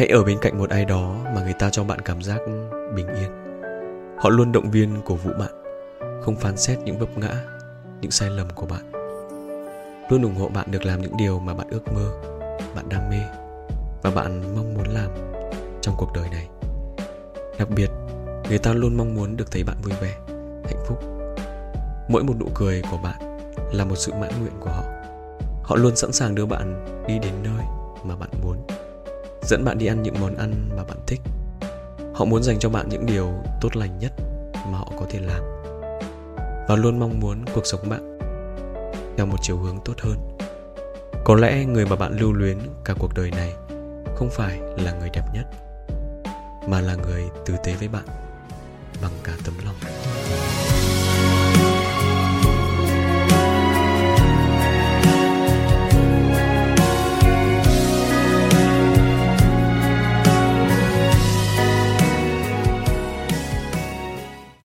Hãy ở bên cạnh một ai đó mà người ta cho bạn cảm giác bình yên. Họ luôn động viên, cổ vũ bạn, không phán xét những vấp ngã, những sai lầm của bạn. Luôn ủng hộ bạn được làm những điều mà bạn ước mơ, bạn đam mê và bạn mong muốn làm trong cuộc đời này. Đặc biệt, người ta luôn mong muốn được thấy bạn vui vẻ, hạnh phúc. Mỗi một nụ cười của bạn là một sự mãn nguyện của họ. Họ luôn sẵn sàng đưa bạn đi đến nơi mà bạn muốn, dẫn bạn đi ăn những món ăn mà bạn thích. Họ muốn dành cho bạn những điều tốt lành nhất mà họ có thể làm, và luôn mong muốn cuộc sống bạn theo một chiều hướng tốt hơn. Có lẽ người mà bạn lưu luyến cả cuộc đời này không phải là người đẹp nhất, mà là người tử tế với bạn bằng cả tấm lòng.